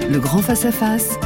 Le grand face-à-face.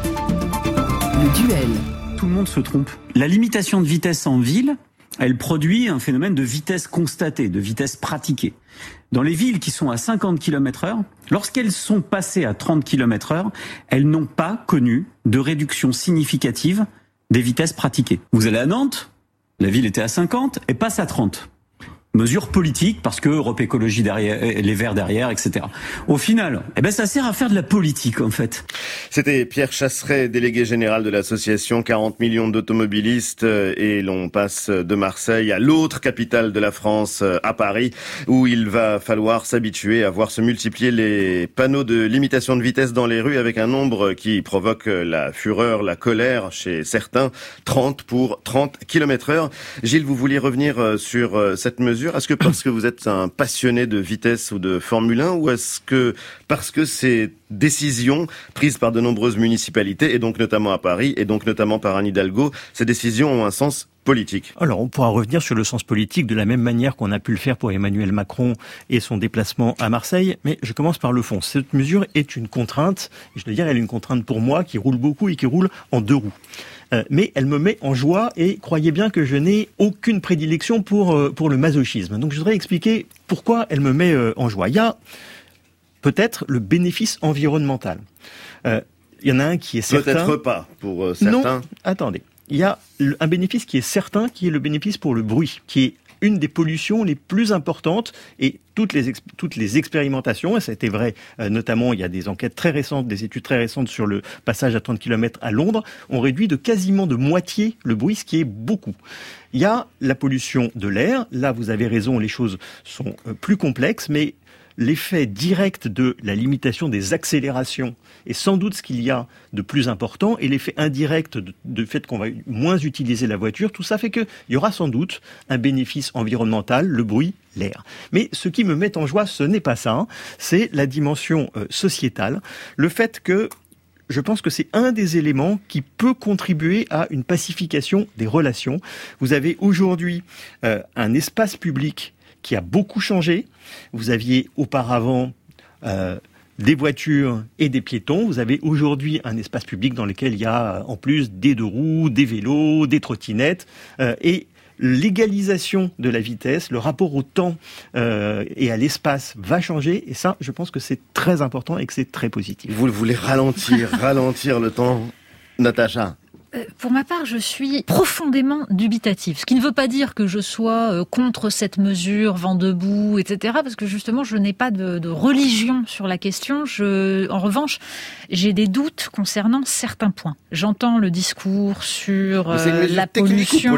Le duel. Tout le monde se trompe. La limitation de vitesse en ville, elle produit un phénomène de vitesse constatée, de vitesse pratiquée. Dans les villes qui sont à 50 km/h, lorsqu'elles sont passées à 30 km/h, elles n'ont pas connu de réduction significative des vitesses pratiquées. Vous allez à Nantes, la ville était à 50 et passe à 30. Mesure politique, parce que Europe Écologie derrière, les Verts derrière, etc. Au final, ça sert à faire de la politique, en fait. C'était Pierre Chasseret, délégué général de l'association 40 millions d'automobilistes, et l'on passe de Marseille à l'autre capitale de la France, à Paris, où il va falloir s'habituer à voir se multiplier les panneaux de limitation de vitesse dans les rues avec un nombre qui provoque la fureur, la colère chez certains, 30 pour 30 km/h. Gilles, vous vouliez revenir sur cette mesure. Est-ce que parce que vous êtes un passionné de vitesse ou de Formule 1, ou est-ce que parce que ces décisions prises par de nombreuses municipalités, et donc notamment à Paris, et donc notamment par Anne Hidalgo, ces décisions ont un sens politique? Alors, on pourra revenir sur le sens politique de la même manière qu'on a pu le faire pour Emmanuel Macron et son déplacement à Marseille, mais je commence par le fond. Cette mesure est une contrainte, et je dois dire, elle est une contrainte pour moi qui roule beaucoup et qui roule en 2 roues. Mais elle me met en joie, et croyez bien que je n'ai aucune prédilection pour le masochisme. Donc je voudrais expliquer pourquoi elle me met en joie. Il y a peut-être le bénéfice environnemental. Il y en a un qui est certain. Peut-être pas pour certains. Non, attendez. Il y a un bénéfice qui est certain, qui est le bénéfice pour le bruit, qui est une des pollutions les plus importantes, et toutes les expérimentations, et ça a été vrai, notamment il y a des enquêtes très récentes, des études très récentes sur le passage à 30 km à Londres, ont réduit de quasiment de moitié le bruit, ce qui est beaucoup. Il y a la pollution de l'air, là vous avez raison, les choses sont plus complexes, mais l'effet direct de la limitation des accélérations est sans doute ce qu'il y a de plus important, et l'effet indirect du fait qu'on va moins utiliser la voiture, tout ça fait qu'il y aura sans doute un bénéfice environnemental, le bruit, l'air. Mais ce qui me met en joie, ce n'est pas ça, c'est la dimension sociétale, le fait que je pense que c'est un des éléments qui peut contribuer à une pacification des relations. Vous avez aujourd'hui un espace public qui a beaucoup changé. Vous aviez auparavant des voitures et des piétons. Vous avez aujourd'hui un espace public dans lequel il y a en plus des 2 roues, des vélos, des trottinettes, et l'égalisation de la vitesse, le rapport au temps et à l'espace va changer, et ça, je pense que c'est très important et que c'est très positif. Vous voulez ralentir le temps, Natacha? Pour ma part, je suis profondément dubitative. Ce qui ne veut pas dire que je sois contre cette mesure, vent debout, etc. Parce que justement, je n'ai pas de religion sur la question. En revanche, j'ai des doutes concernant certains points. J'entends le discours sur la pollution.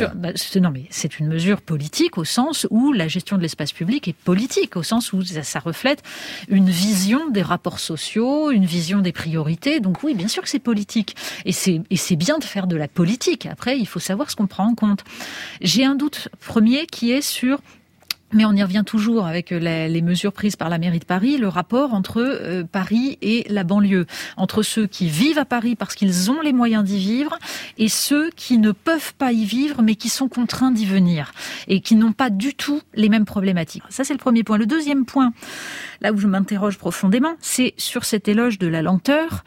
Non, mais c'est une mesure politique au sens où la gestion de l'espace public est politique, au sens où ça reflète une vision des rapports sociaux, une vision des priorités. Donc oui, bien sûr que c'est politique. Et c'est bien de faire de la politique. Après, il faut savoir ce qu'on prend en compte. J'ai un doute premier qui est sur, mais on y revient toujours avec les mesures prises par la mairie de Paris, le rapport entre Paris et la banlieue, entre ceux qui vivent à Paris parce qu'ils ont les moyens d'y vivre et ceux qui ne peuvent pas y vivre mais qui sont contraints d'y venir et qui n'ont pas du tout les mêmes problématiques. Ça, c'est le premier point. Le deuxième point, là où je m'interroge profondément, c'est sur cet éloge de la lenteur.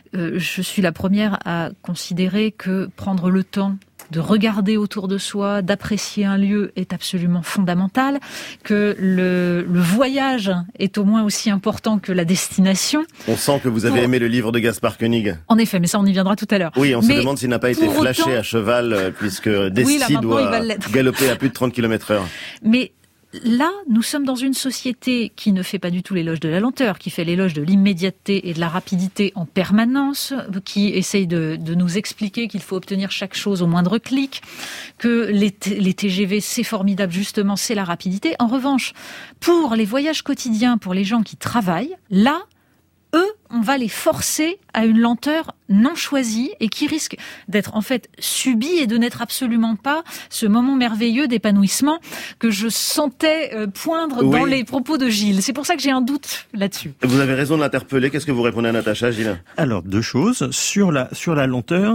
Je suis la première à considérer que prendre le temps de regarder autour de soi, d'apprécier un lieu est absolument fondamental, que le voyage est au moins aussi important que la destination. On sent que vous avez aimé le livre de Gaspard Koenig. En effet, mais ça on y viendra tout à l'heure. Oui, on se demande s'il n'a pas été flashé à cheval, puisque Desti doit galoper à plus de 30 km/h. Mais là, nous sommes dans une société qui ne fait pas du tout l'éloge de la lenteur, qui fait l'éloge de l'immédiateté et de la rapidité en permanence, qui essaye de nous expliquer qu'il faut obtenir chaque chose au moindre clic, que les TGV, c'est formidable, justement, c'est la rapidité. En revanche, pour les voyages quotidiens, pour les gens qui travaillent, là, eux, on va les forcer à une lenteur non choisie et qui risque d'être en fait subie et de n'être absolument pas ce moment merveilleux d'épanouissement que je sentais poindre dans les propos de Gilles. C'est pour ça que j'ai un doute là-dessus. Vous avez raison de l'interpeller. Qu'est-ce que vous répondez à Natacha, Gilles? Alors, 2 choses. Sur la lenteur,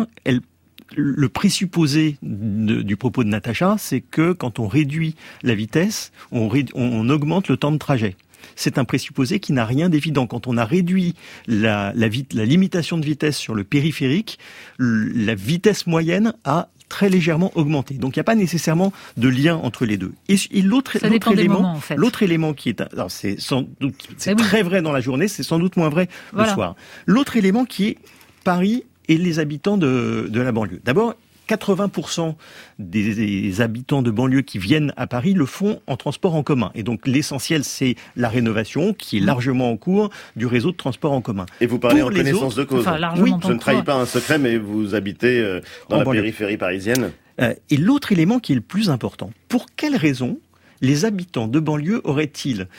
le présupposé du propos de Natacha, c'est que quand on réduit la vitesse, on augmente le temps de trajet. c'est un présupposé qui n'a rien d'évident. Quand on a réduit la limitation de vitesse sur le périphérique, la vitesse moyenne a très légèrement augmenté. Donc il n'y a pas nécessairement de lien entre les deux. Et l'autre élément qui est, alors c'est très vrai dans la journée, c'est sans doute moins vrai le soir. L'autre élément qui est Paris et les habitants de la banlieue. D'abord, 80% des habitants de banlieue qui viennent à Paris le font en transport en commun. Et donc l'essentiel, c'est la rénovation qui est largement en cours du réseau de transport en commun. Et vous parlez en connaissance de cause. Oui, je ne trahis pas un secret, mais vous habitez dans la périphérie parisienne. Et l'autre élément qui est le plus important, pour quelles raisons les habitants de banlieue auraient-ils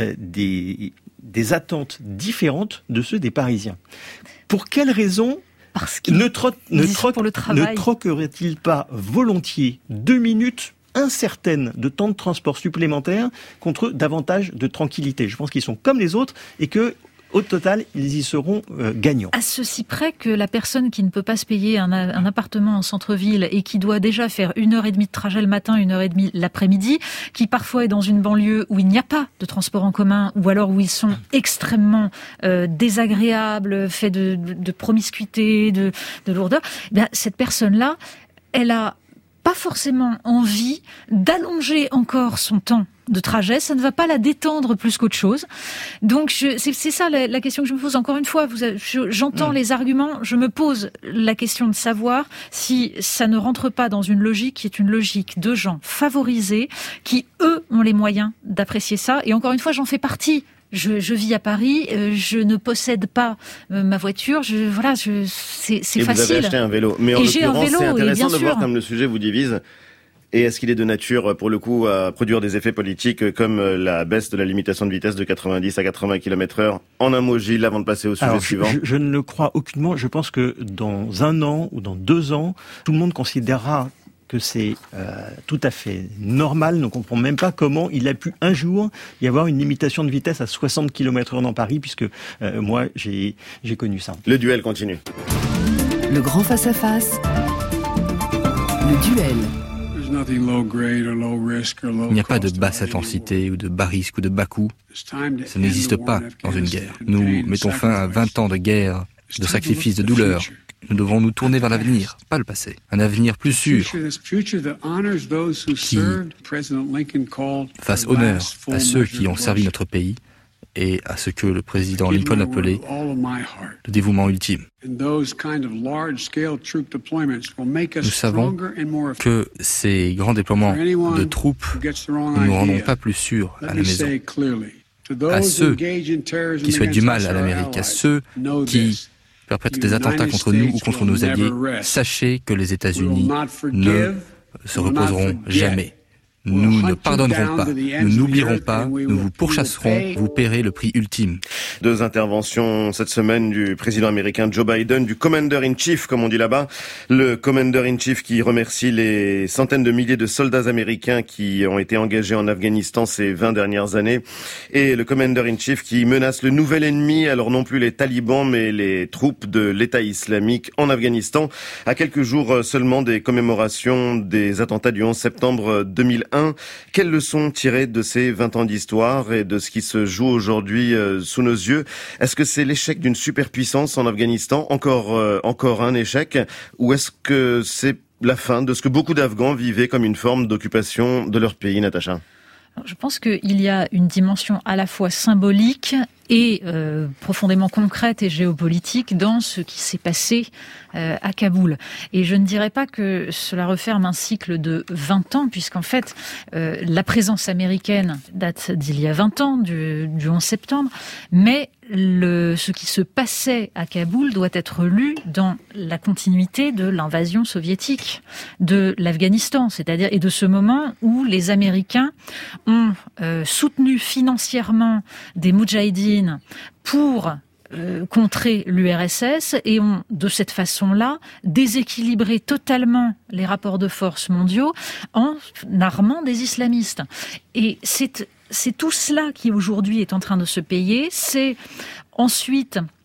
des attentes différentes de ceux des Parisiens ? Pour quelles raisons ne troquerait-il pas volontiers 2 minutes incertaines de temps de transport supplémentaire contre davantage de tranquillité ? Je pense qu'ils sont comme les autres et que, au total, ils y seront gagnants. À ceci près que la personne qui ne peut pas se payer un appartement en centre-ville et qui doit déjà faire 1h30 de trajet le matin, 1h30 l'après-midi, qui parfois est dans une banlieue où il n'y a pas de transport en commun ou alors où ils sont extrêmement désagréables, faits de promiscuité, de lourdeur, cette personne-là, elle a pas forcément envie d'allonger encore son temps de trajet, ça ne va pas la détendre plus qu'autre chose. Donc c'est ça la question que je me pose. Encore une fois, j'entends les arguments, je me pose la question de savoir si ça ne rentre pas dans une logique qui est une logique de gens favorisés, qui eux ont les moyens d'apprécier ça. Et encore une fois, j'en fais partie. Je vis à Paris, je ne possède pas ma voiture, c'est facile. Et vous avez acheté un vélo. Mais en l'occurrence, c'est intéressant de voir comme le sujet vous divise. Et est-ce qu'il est de nature, pour le coup, à produire des effets politiques comme la baisse de la limitation de vitesse de 90 à 80 km/h? En un mot, Gilles, avant de passer au sujet suivant. Je ne le crois aucunement. Je pense que dans 1 an ou dans 2 ans, tout le monde considérera que c'est tout à fait normal. On ne comprend même pas comment il a pu un jour y avoir une limitation de vitesse à 60 km/h dans Paris, puisque moi, j'ai connu ça. Le duel continue. Le grand face-à-face. Le duel. Il n'y a pas de basse intensité ou de bas risque ou de bas coût. Ça n'existe pas dans une guerre. Nous mettons fin à 20 ans de guerre, de sacrifices, de douleur. Nous devons nous tourner vers l'avenir, pas le passé. Un avenir plus sûr, qui fasse honneur à ceux qui ont servi notre pays et à ce que le président Lincoln appelait le dévouement ultime. Nous savons que ces grands déploiements de troupes ne nous rendront pas plus sûrs à la maison. À ceux qui souhaitent du mal à l'Amérique, à ceux qui perpètrent des attentats contre nous ou contre nos alliés, sachez que les États-Unis ne se reposeront jamais. Nous ne pardonnerons pas, nous n'oublierons pas, nous vous pourchasserons, vous paierez le prix ultime. 2 interventions cette semaine du président américain Joe Biden, du Commander-in-Chief, comme on dit là-bas. Le Commander-in-Chief qui remercie les centaines de milliers de soldats américains qui ont été engagés en Afghanistan ces 20 dernières années. Et le Commander-in-Chief qui menace le nouvel ennemi, alors non plus les talibans, mais les troupes de l'État islamique en Afghanistan, à quelques jours seulement des commémorations des attentats du 11 septembre 2001. Quelles leçons tirer de ces 20 ans d'histoire et de ce qui se joue aujourd'hui sous nos yeux? Est-ce que c'est l'échec d'une superpuissance en Afghanistan, encore un échec, ou est-ce que c'est la fin de ce que beaucoup d'Afghans vivaient comme une forme d'occupation de leur pays, Natacha? Je pense qu'il y a une dimension à la fois symbolique et profondément concrète et géopolitique dans ce qui s'est passé à Kaboul. Et je ne dirais pas que cela referme un cycle de 20 ans, puisqu'en fait, la présence américaine date d'il y a 20 ans, du 11 septembre, mais ce qui se passait à Kaboul doit être lu dans la continuité de l'invasion soviétique de l'Afghanistan, c'est-à-dire et de ce moment où les Américains ont soutenu financièrement des moudjahidines pour contrer l'URSS et ont, de cette façon-là, déséquilibré totalement les rapports de force mondiaux en armant des islamistes. Et c'est tout cela qui aujourd'hui est en train de se payer. C'est ensuite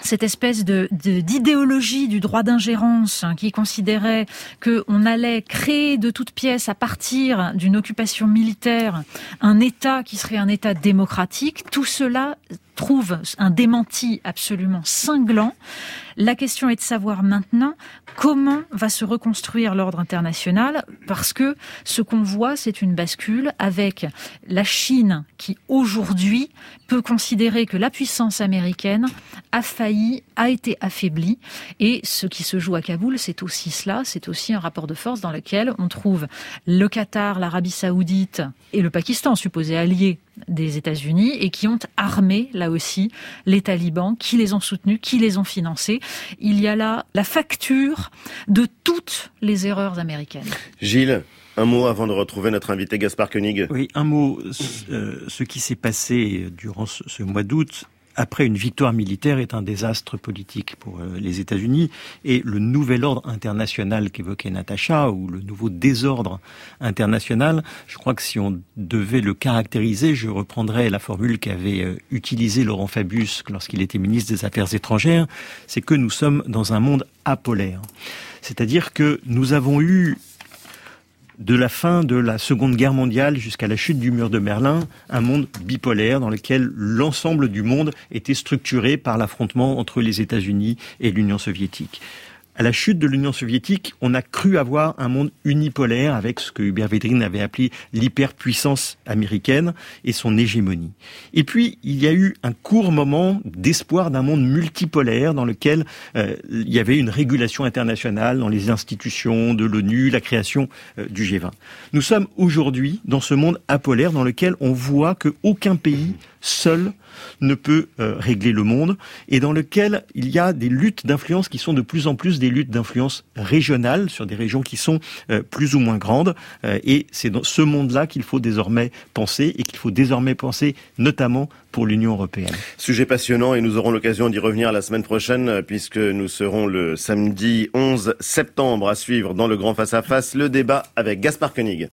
cette espèce d'idéologie du droit d'ingérence qui considérait qu'on allait créer de toutes pièces à partir d'une occupation militaire un État qui serait un État démocratique, tout cela trouve un démenti absolument cinglant. La question est de savoir maintenant comment va se reconstruire l'ordre international, parce que ce qu'on voit, c'est une bascule avec la Chine qui, aujourd'hui, peut considérer que la puissance américaine a failli, a été affaiblie. Et ce qui se joue à Kaboul, c'est aussi cela, c'est aussi un rapport de force dans lequel on trouve le Qatar, l'Arabie Saoudite et le Pakistan, supposés alliés des États-Unis, et qui ont armé, là aussi, les talibans, qui les ont soutenus, qui les ont financés. Il y a là la facture de toutes les erreurs américaines. Gilles, un mot avant de retrouver notre invité Gaspard Koenig. Oui, un mot. Ce qui s'est passé durant ce mois d'août, après une victoire militaire, est un désastre politique pour les États-Unis. Et le nouvel ordre international qu'évoquait Natacha, ou le nouveau désordre international, je crois que si on devait le caractériser, je reprendrais la formule qu'avait utilisée Laurent Fabius lorsqu'il était ministre des Affaires étrangères, c'est que nous sommes dans un monde apolaire. C'est-à-dire que nous avons eu, de la fin de la Seconde Guerre mondiale jusqu'à la chute du mur de Berlin, un monde bipolaire dans lequel l'ensemble du monde était structuré par l'affrontement entre les États-Unis et l'Union soviétique. À la chute de l'Union soviétique, on a cru avoir un monde unipolaire avec ce que Hubert Védrine avait appelé l'hyperpuissance américaine et son hégémonie. Et puis, il y a eu un court moment d'espoir d'un monde multipolaire dans lequel il y avait une régulation internationale dans les institutions de l'ONU, la création du G20. Nous sommes aujourd'hui dans ce monde apolaire dans lequel on voit qu'aucun pays seul ne peut régler le monde, et dans lequel il y a des luttes d'influence qui sont de plus en plus des luttes d'influence régionales sur des régions qui sont plus ou moins grandes, et c'est dans ce monde-là qu'il faut désormais penser, et qu'il faut désormais penser notamment pour l'Union européenne. Sujet passionnant, et nous aurons l'occasion d'y revenir la semaine prochaine, puisque nous serons le samedi 11 septembre à suivre dans le Grand Face à Face le débat avec Gaspard Koenig.